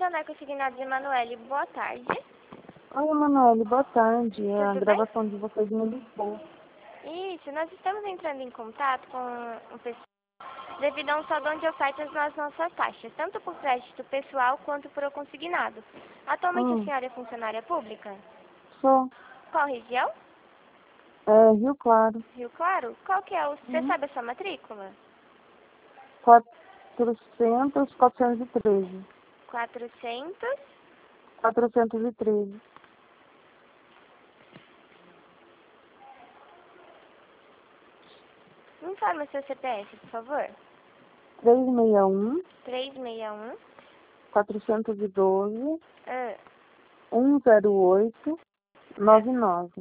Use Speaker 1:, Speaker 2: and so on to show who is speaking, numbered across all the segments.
Speaker 1: Santander Consignado de Emanuele, boa tarde.
Speaker 2: Oi, Emanuele, boa tarde. É a
Speaker 1: Tudo
Speaker 2: gravação de vocês me ligou.
Speaker 1: Isso, nós estamos entrando em contato com o pessoal devido a um saldo de ofertas nas nossas taxas, tanto por crédito pessoal quanto por consignado. Atualmente a senhora é funcionária pública?
Speaker 2: Sou.
Speaker 1: Qual região?
Speaker 2: Rio Claro.
Speaker 1: Rio Claro? Qual que é o... Você sabe a sua matrícula?
Speaker 2: 413.
Speaker 1: 400...
Speaker 2: 413.
Speaker 1: Informe o seu CPF, por favor.
Speaker 2: 361
Speaker 1: 361...
Speaker 2: 412
Speaker 1: Ah,
Speaker 2: 108 99.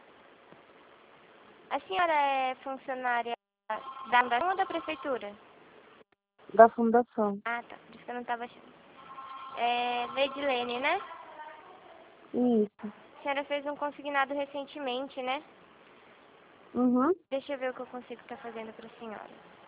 Speaker 1: a senhora é funcionária da Fundação ou da Prefeitura?
Speaker 2: Da Fundação.
Speaker 1: Ah, tá. Por isso que eu não estava achando. É Leidilene, né?
Speaker 2: Isso.
Speaker 1: A senhora fez um consignado recentemente, né?
Speaker 2: Uhum.
Speaker 1: Deixa eu ver o que eu consigo estar fazendo para a senhora.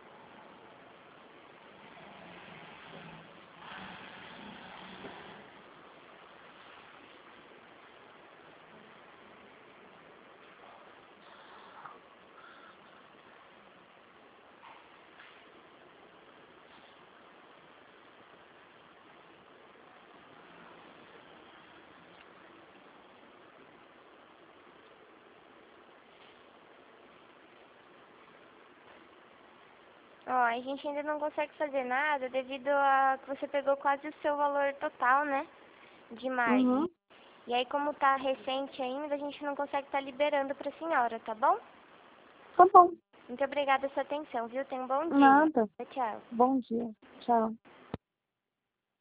Speaker 1: Ó, a gente ainda não consegue fazer nada devido a que você pegou quase o seu valor total, né? De margem.
Speaker 2: Uhum.
Speaker 1: E aí, como tá recente ainda, a gente não consegue estar liberando para a senhora, tá bom?
Speaker 2: Tá bom.
Speaker 1: Muito obrigada pela sua atenção, viu? Tenha um bom dia.
Speaker 2: Nada.
Speaker 1: Tchau.
Speaker 2: Bom dia. Tchau.